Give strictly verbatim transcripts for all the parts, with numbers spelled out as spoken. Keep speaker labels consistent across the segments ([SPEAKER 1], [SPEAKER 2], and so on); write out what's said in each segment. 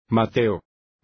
[SPEAKER 1] Mateo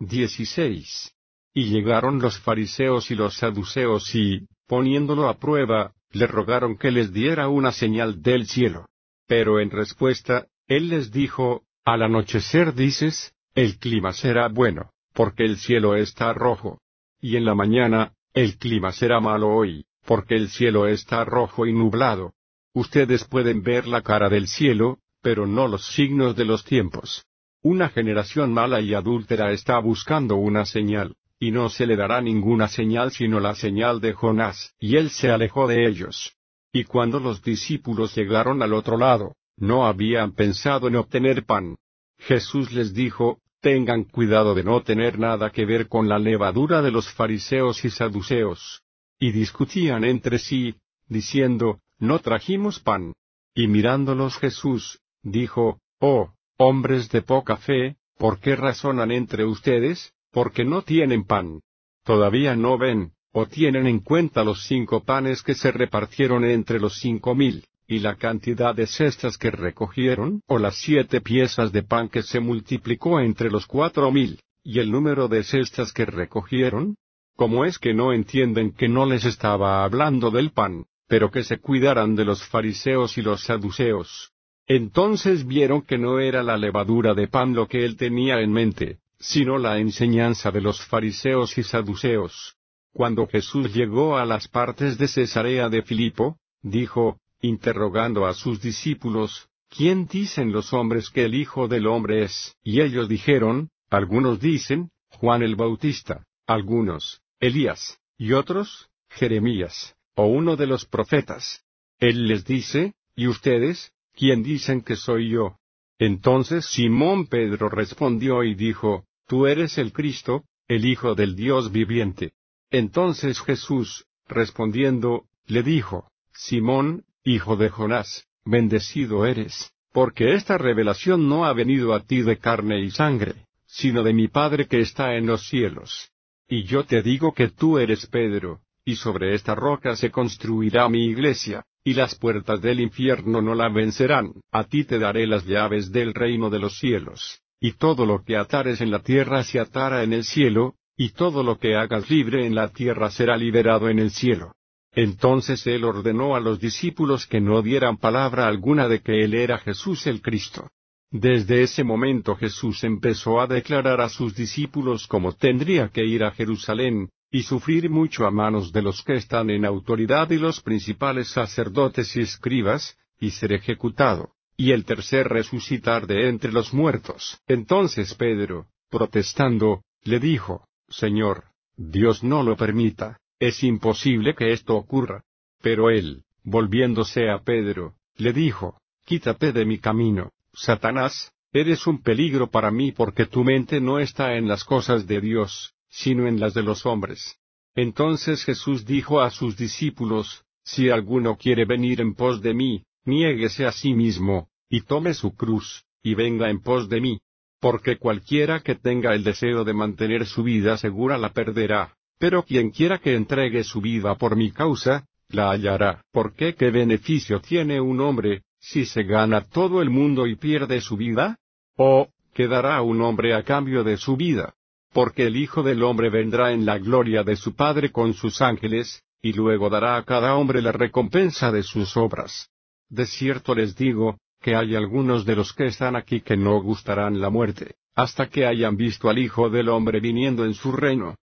[SPEAKER 1] dieciséis. Y llegaron los fariseos y los saduceos y, poniéndolo a prueba, le rogaron que les diera una señal del cielo. Pero en respuesta, él les dijo, al anochecer dices, el clima será bueno, porque el cielo está rojo. Y en la mañana, el clima será malo hoy, porque el cielo está rojo y nublado. Ustedes pueden ver la cara del cielo, pero no los signos de los tiempos. Una generación mala y adúltera está buscando una señal, y no se le dará ninguna señal sino la señal de Jonás. Y él se alejó de ellos. Y cuando los discípulos llegaron al otro lado, no habían pensado en obtener pan. Jesús les dijo, tengan cuidado de no tener nada que ver con la levadura de los fariseos y saduceos. Y discutían entre sí, diciendo, no trajimos pan. Y mirándolos Jesús, dijo, oh, hombres de poca fe, ¿por qué razonan entre ustedes? Porque no tienen pan. ¿Todavía no ven, o tienen en cuenta los cinco panes que se repartieron entre los cinco mil, y la cantidad de cestas que recogieron? ¿O las siete piezas de pan que se multiplicó entre los cuatro mil, y el número de cestas que recogieron? ¿Cómo es que no entienden que no les estaba hablando del pan, pero que se cuidaran de los fariseos y los saduceos? Entonces vieron que no era la levadura de pan lo que él tenía en mente, sino la enseñanza de los fariseos y saduceos. Cuando Jesús llegó a las partes de Cesarea de Filipo, dijo, interrogando a sus discípulos, ¿quién dicen los hombres que el Hijo del Hombre es? Y ellos dijeron, algunos dicen, Juan el Bautista, algunos, Elías, y otros, Jeremías, o uno de los profetas. Él les dice, ¿y ustedes, quién dicen que soy yo? Entonces Simón Pedro respondió y dijo, tú eres el Cristo, el Hijo del Dios viviente. Entonces Jesús, respondiendo, le dijo, Simón, hijo de Jonás, bendecido eres, porque esta revelación no ha venido a ti de carne y sangre, sino de mi Padre que está en los cielos. Y yo te digo que tú eres Pedro, y sobre esta roca se construirá mi iglesia, y las puertas del infierno no la vencerán. A ti te daré las llaves del reino de los cielos, y todo lo que atares en la tierra se atará en el cielo, y todo lo que hagas libre en la tierra será liberado en el cielo. Entonces él ordenó a los discípulos que no dieran palabra alguna de que él era Jesús el Cristo. Desde ese momento Jesús empezó a declarar a sus discípulos cómo tendría que ir a Jerusalén, y sufrir mucho a manos de los que están en autoridad y los principales sacerdotes y escribas, y ser ejecutado, y el tercer resucitar de entre los muertos. Entonces Pedro, protestando, le dijo, Señor, Dios no lo permita, es imposible que esto ocurra. Pero él, volviéndose a Pedro, le dijo, quítate de mi camino, Satanás, eres un peligro para mí porque tu mente no está en las cosas de Dios, sino en las de los hombres. Entonces Jesús dijo a sus discípulos, si alguno quiere venir en pos de mí, niéguese a sí mismo, y tome su cruz, y venga en pos de mí. Porque cualquiera que tenga el deseo de mantener su vida segura la perderá, pero quien quiera que entregue su vida por mi causa, la hallará. Porque ¿qué beneficio tiene un hombre, si se gana todo el mundo y pierde su vida? ¿O, qué dará un hombre a cambio de su vida? Porque el Hijo del Hombre vendrá en la gloria de su Padre con sus ángeles, y luego dará a cada hombre la recompensa de sus obras. De cierto les digo, que hay algunos de los que están aquí que no gustarán la muerte, hasta que hayan visto al Hijo del Hombre viniendo en su reino.